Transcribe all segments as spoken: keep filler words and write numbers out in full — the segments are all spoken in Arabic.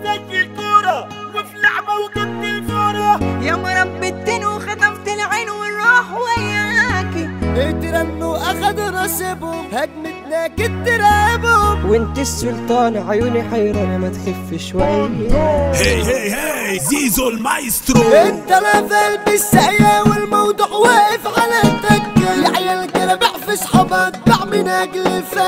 زي الكورة وفي لعبة وجبت الفورة. يا مربي الدين وخطفت العين والروح وياكي. اترنوا اخدوا نصيبهم هجمتنا كنت ترابهم. وانت السلطان عيوني حيرانة ما تخف شوية. هي هي هي زيزو المايسترو. انت لا في قلب السعية والموضوع واقف على التكة. يا عيال كلابع في صحابها اتباع من اجل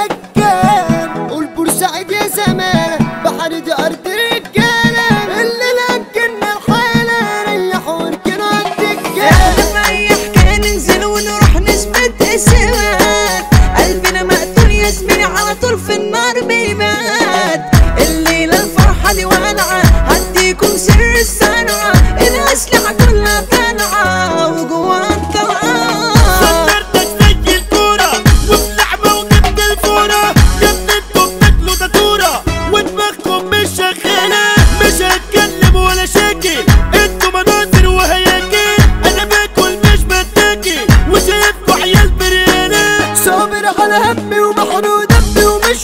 الفكة. قول بورسعيد يا زمان بحر دي ارض رجالة. اللي لكنا الحالة ريحوا وركنوا الدكة. احنا في اي حكاية ننزل ونروح نثبت اسمات. قلبنا مقتول يا زميلي على طول في النار بيبات. الليلة الفرحة دي والعة هديكم سر الصنعة. الأسلحة كلها طالعة وجوا الطلعة. صدرتك زي الكورة وفي لعبة وجبت الفورة. جبتوا بتاكلوا داتورة ودماغكم مش شغالة. مش هتكلم ولا شاكي انتوا مناظر وهياكي. انا باكل مش بتاكي وشايفكوا عيال بريانة. صابر على همي ومحروق دمي ومش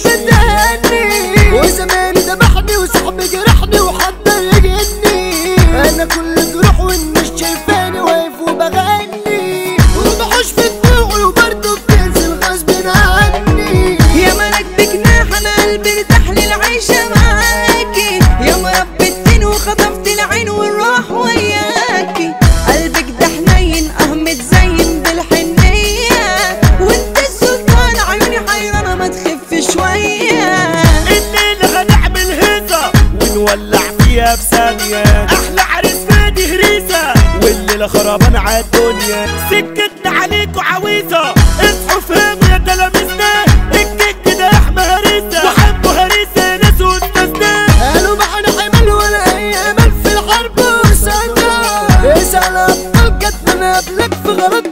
متهني. وزماني ذبحني وصاحبي جرحني وحضر يجني. انا كل جروح والناس شايفاني واقف وبغني. وبحوش في دموعي وبرضه بتنزل غصب عني. يا ملك بجناح انا قلبي ارتاح للعيشة معاكي. يا مربي الدين وخطفت العين والروح وياكي. قلبك ده حنين اه متزين بالحنية. وانت السلطان عيوني حيرانة ما تخف شوية. الليلة هنعمل هيصة ونولع فيها بثانية. احلى عريس فادي هريسة والليلة خربان عالدنيا. سكتنا عليكوا عويصة اصحوا فهموا يا تلاميذنا. الكيك ده احمى هريسة وحبوا هريسة ناس واستاذنا. قالوا ما احنا حمل ولا اي امل في الحرب وصدها. اسأل ابطال كاتبنا قبلك في غلط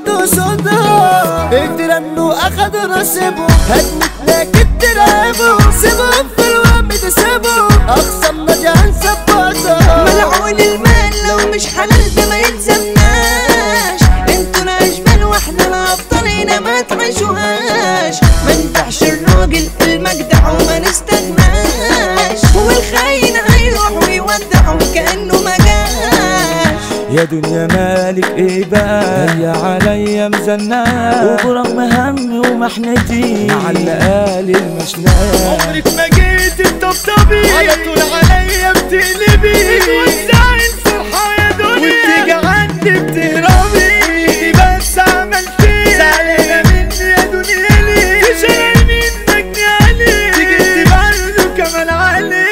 وصدها. اترنوا اخدوا نصيبهم هجمتنا كنت ترابهم. سيبهم في الوهم ده سيبهم اقسمنا دي هنثبتها. ملعون المال لو مش حلال ده ما يلزمناش. انتوا الاشبال واحنا الابطال هنا ما تعيشوهاش. ما ينفعش الراجل المجدع وما نستغناش. والخاين هيروح ويودع وكأنه ما جاش. يا دنيا مالك ايه بقى هي عليا مزنقة. وبرغم همي ومحنتي مع الليالي المشنقة. عمرك ما جيت الطبطبي على طول عليا بتقلبي. بتوزعي الفرحة يا دنيا وانتي عندي بتهربي. بس عملتي زعلانة مني يا دنيا ليه؟ تشيل منك علي تيجي برضه كمان علي.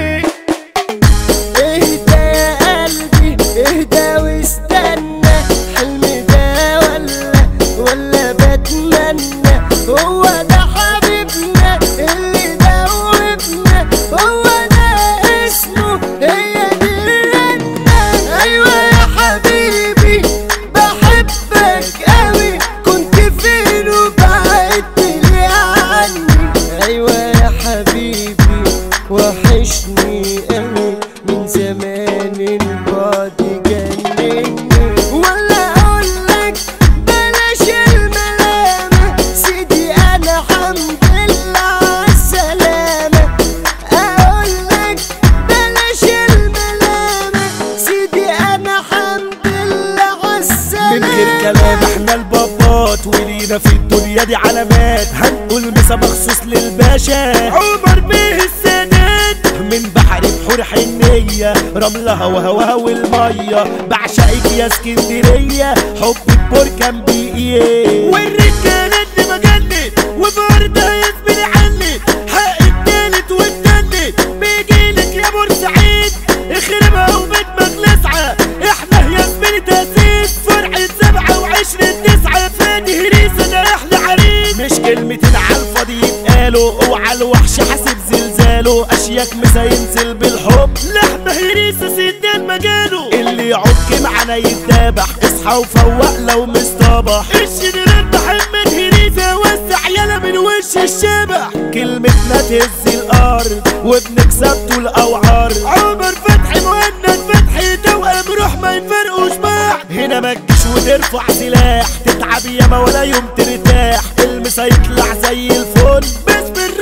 اهدى يا قلبي اهدى واستنى. حلمي ده ولا ولا بتمنى. هو ده حبيبنا اللي دوبنا. هو ده اسمه هي دي الرنة. ايوه يا حبيبي بحبك قوي. كنت فين وبعدتلي عني. ايوه يا حبيبي وحشني قوي من زمان البعد جنني. ولا اقولك بلاش الملامة. سيدي انا حمد لله عالسلامة. اقولك بلاش الملامة. سيدي انا حمد لله عالسلامة. من غير كلام احنا البابات ولينا في الدنيا دي علامات. هنقول مسا مخصوص للباشا عمر بيه السند. من بحر بحور حنية رملها وهواها والمية. بعشقك يا اسكندرية حبك بركان بإيه. والرجالة اللي مجلت وبردها يا زميلي علت. حق التالت والتالت بيجيلك يا بورسعيد. اخربها وبدمك لسعة. احنا يا زميلي تأسيس فرحة سبعة وعشرين تسعة. فادي هريسة ده احلى عريس. مش كلمتين عالفاضي يتقالوا. اوعى الوحش حاسب زلزاله. اشياك مسا ينزل بالحب. لحمة هريسة سندان مجاله. اللي يعك معانا يتدابح. اصحى وفوق لو مصطبح. الشنرال محمد هريسة وسع يالا من وش الشبح. كلمتنا تهز الارض وبنكسب طول اوعار. عمر فتحي مهند فتحي توأم روح ما يفرقوش بعض. هنا ما تجيش وترفع سلاح. تتعب ياما ولا يوم ترتاح. المسا يطلع زي الفل بس بالراحة.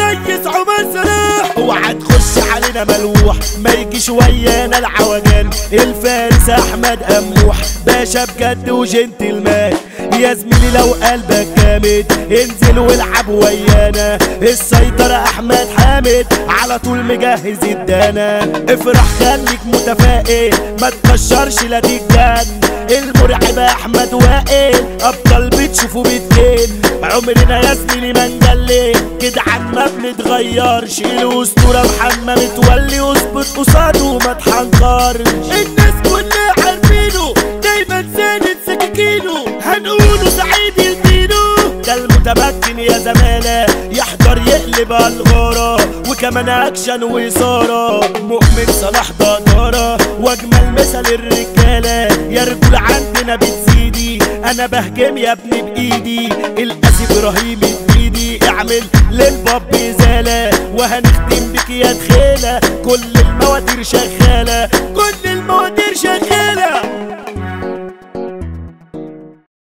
الريس عمر صلاح. اوعى تخش علينا ملوح ما يجيش ويانا العوجان. الفارس احمد قموح باشا بجد وجنتلمان. يا زميلي لو قلبك جامد انزل والعب ويانا. السيطرة احمد حامد على طول مجهز الدانا. افرح خليك متفائل ما تكشرش لا تتجن. المرعب احمد وائل ابطال بتشوفه بتجن. عمرنا يا زميلي ما نجلي جدعان ما بنتغيرش. الاسطورة محمد متولي اظبط قصاده وما تحنكرش. الناس كلها عارفينه دايما ساند سكاكينه. هنقوله سعيد الدينو ده المتمكن يا زمالة. يحضر يقلب الغارة وكمان اكشن وإثارة. مؤمن صلاح دارة واجمل مثل الرجالة. يا رجول عندنا بتزيدي انا بهجم يا ابني بايدي. القاسي ابراهيم بايدي اعمل للباب ازالة. وهنختم بك يا دخيلة كل المواتير شغالة. كل